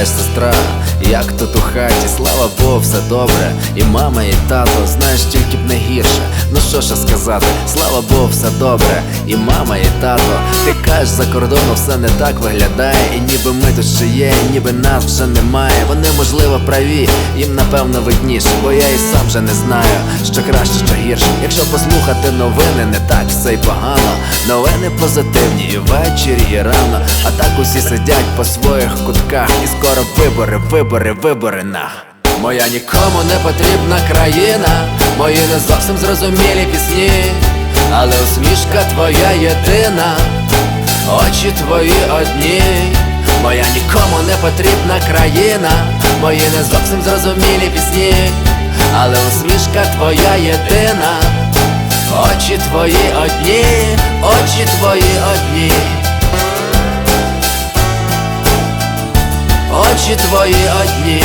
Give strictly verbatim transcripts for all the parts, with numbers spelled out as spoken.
пам'ятаєш, сестра, як тут у хаті, слава Богу, все добре. І мама, і тато, знаєш, тільки б не гірше. Ну що ж сказати, слава Богу, все добре. І мама, і тато, ти кажеш, за кордоном все не так виглядає. І ніби ми тут ще є, і ніби нас вже немає. Вони, можливо, праві, їм напевно видніше, бо я і сам вже не знаю, що краще, що гірше. Якщо послухати новини, не так все й погано. Новини позитивні і ввечері, і рано. А так усі сидять по своїх кутках. І скоро вибори, вибори, вибори на. Моя нікому не потрібна країна, мої не зовсім зрозумілі пісні, але усмішка твоя єдина, очі твої одні. Моя нікому не потрібна країна, мої не зовсім зрозумілі пісні, але усмішка твоя єдина, очі твої одні, очі твої одні, очі твої одні.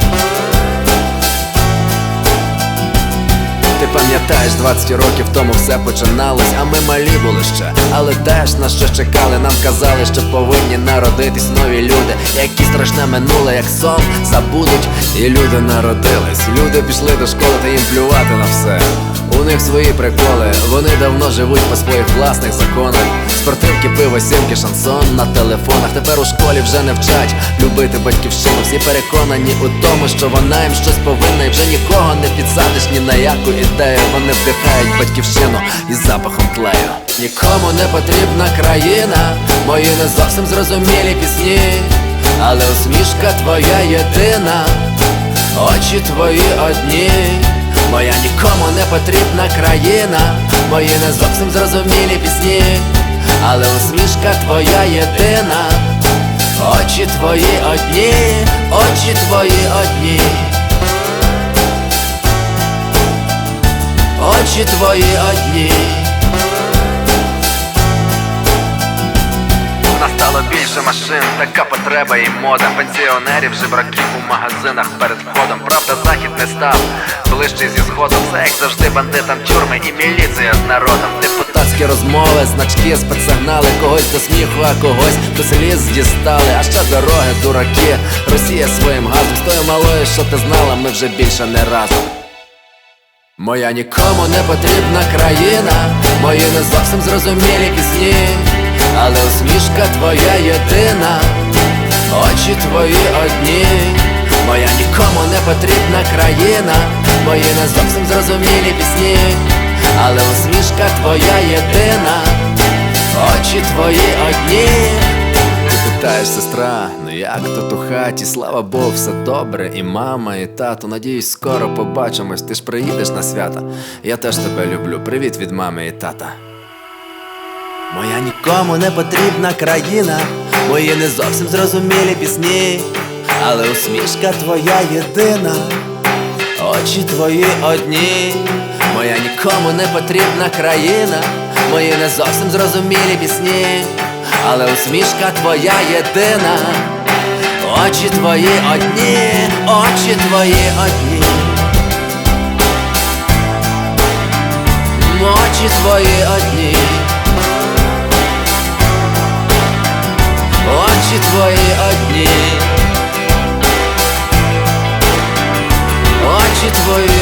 Ти пам'ятаєш, двадцять років тому все починалось, а ми малі були ще, але теж на що чекали. Нам казали, що повинні народитись нові люди, які страшне минуле, як сон, забудуть. І люди народились, люди пішли до школи, та їм плювати на все. У них свої приколи, вони давно живуть по своїх власних законах. Спортивки, пиво, сімки, шансон на телефонах. Тепер у школі вже не вчать любити батьківщину. Всі переконані у тому, що вона їм щось повинна, і вже нікого не підсадиш ні на яку ідею. Вони вдихають батьківщину із запахом клею. Нікому не потрібна країна, мої не зовсім зрозумілі пісні, але усмішка твоя єдина, очі твої одні. Моя нікому не потрібна країна, мої не зовсім зрозумілі пісні, але усмішка твоя єдина, очі твої одні, очі твої одні, очі твої одні. Стало більше машин, така потреба і мода. Пенсіонерів, жебраків у магазинах перед входом. Правда, захід не став ближчий зі сходом. Все як завжди, бандитам тюрми і міліція з народом. Депутатські розмови, значки, спецсигнали. Когось до сміху, а когось до сліз дістали. А ще дороги, дураки, Росія своїм газом. З тою малою, що ти знала, ми вже більше не разом. Моя нікому не потрібна країна, мої не зовсім зрозумілі пісні, але усмішка твоя єдина, очі твої одні. Моя нікому не потрібна країна, мої не зовсім зрозумілі пісні, але усмішка твоя єдина, очі твої одні. Ти питаєш, сестра, ну як тут у хаті? Слава Богу, все добре. І мама, і тато, надіюсь, скоро побачимось. Ти ж приїдеш на свята? Я теж тебе люблю. Привіт від мами і тата. Моя нікому не потрібна країна, мої не зовсім зрозумілі пісні, але усмішка твоя єдина, очі твої одні. Моя нікому не потрібна країна, мої не зовсім зрозумілі пісні, але усмішка твоя єдина, очі твої одні, очі твої одні, очі твої одні, очі твої одні, очі твої